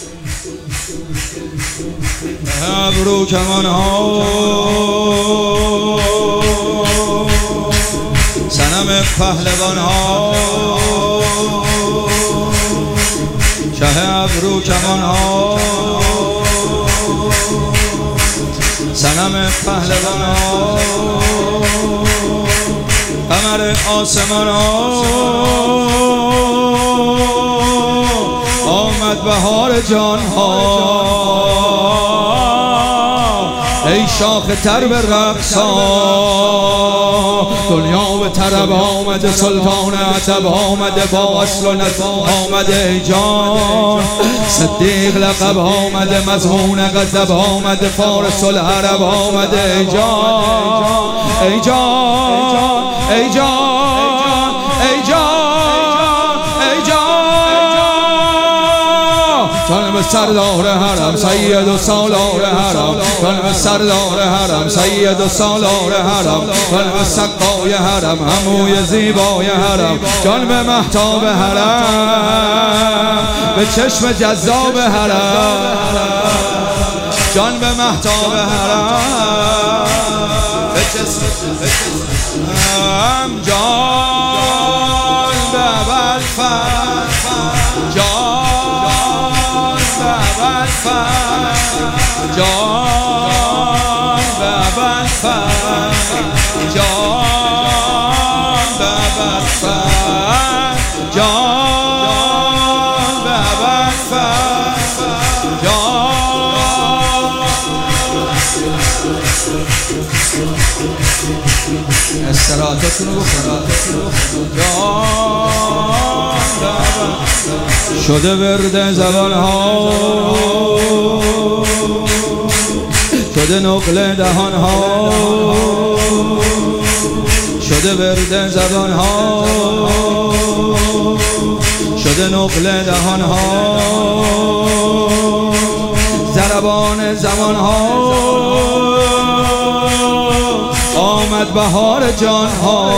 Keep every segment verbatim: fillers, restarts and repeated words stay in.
ابرو کمان ها صنم پهلوان ها شه ابرو کمان ها صنم پهلوان ها قمر آسمان ها آمد بهار جان ها ای شاخ تر به رقصا دنیا به طرب آمده سلطان عتب آمده با اصل و نسب آمده ای جان صدیق لقب آمده مضمون غضب آمده فارس العرب آمده ای جان ای جان ای جان ای جان ای جان جانب سردار حرم سید و سالار حرم جانب سردار حرم سید و سالار حرم جانب سقای حرم عموی زیبای حرم جانب مهتاب حرم به چشم جذاب حرم جانب مهتاب حرم به چشم جان به ابوالفضل جان به ابوالفضل جان به ابوالفضل جان به ابوالفضل جان به ابوالفضل جان استراحتتون رو بخونید شده ورد زبان ها شده نقل دهان ها شده ورد زبان ها شده نقل دهان ها ضربان زمان ها آمد بهار جان ها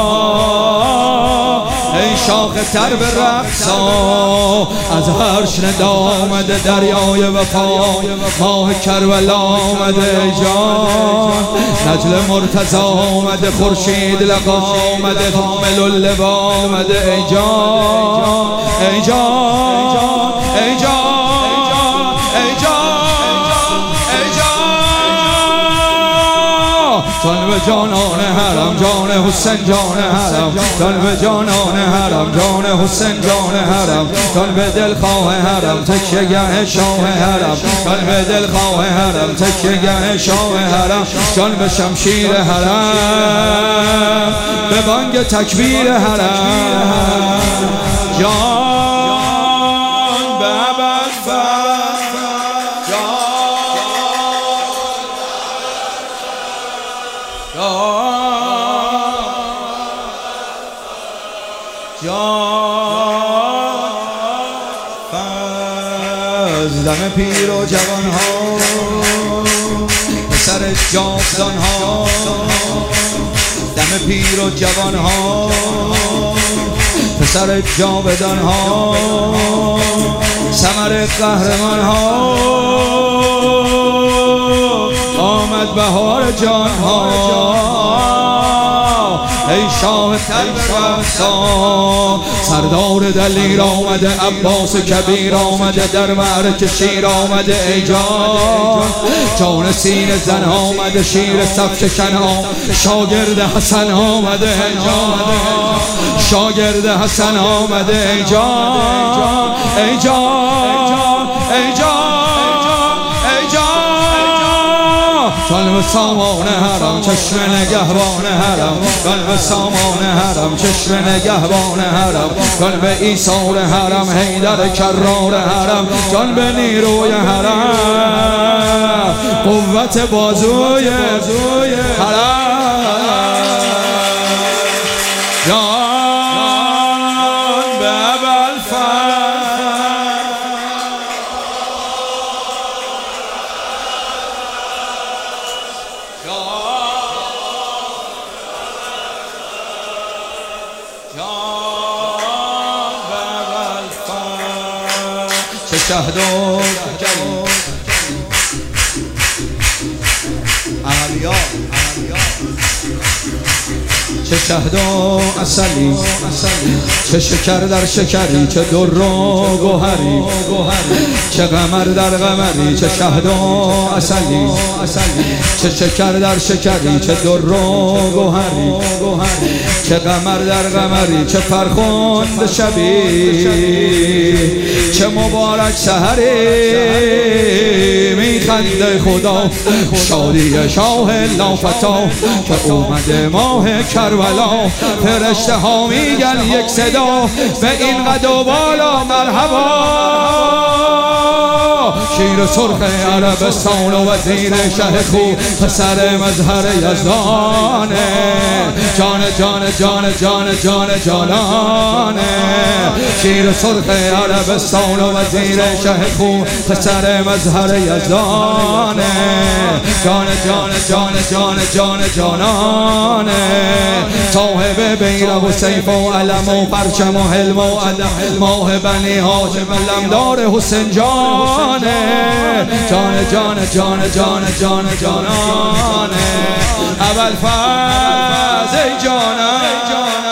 ای شاخ تر به رقصا از عرش ندا آمده دریای وفا ماه کربلا آمده ای جان نجل مرتضی آمده خورشید لقا آمده حامل اللوا آمده ای جان ای جان ای جان ای جان جان به جانان حرم جان حسین جان حرم جان به جانان حرم جان حسین جان حرم جان به دلخواه حرم تکیه‌گاه شاه حرم جان به دلخواه حرم تکیه‌گاه شاه حرم جان به شمشیر حرم به بانگ تکبیر حرم جان به ابوالفضل دم پیر و جوان ها پسر جاودان ها دم پیر و جوان ها پسر جاودان ها ثمر قهرمان ها آمد بهار جان ها ای شاه تربرسا سردار دلیر آمده عباس کبیر آمده در معرکه شیر آمده ای جان جان سینه زن آمده شیر صف شکن آمده شاگرد حسن آمده ای جان شاگرد حسن آمده ای جان ای جان ای جان جان به سامان حرم چشم نگهبان حرم جان به سامان حرم چشم نگهبان حرم جان به ایثار حرم حیدر کرار حرم جان به نیروی حرم قوت بازوی حرم جان به ابوالفضل شهد و عربیا چه شهد و عسلی چه شکر در شکری چه در و گوهری چه قمر در قمری چه شهد و عسلی چه شکر در شکری چه در و گوهری چه قمر در قمری چه فرخنده شبی چه مبارک سحری میخنده خدا شادی شاه لافتا که اومده ماه کربلا فرشته ها میگن یک صدا به این قد و بالا مرحبا شیر سرخ عربستان و وزیر شه خو پسر مظهر یزدانه جان جان جان جان جان جانانه شیر سرخ عربستان و وزیر شه خو پسر مظهر یزدانه جان جان جان جان جان جانانه صاحب بیرق و سیف و علم و پرچم و حلم و عدم ماه بنی هاشم علمدار حسین جانه جان جان جان جان جان جانانه اول فاز ای جانم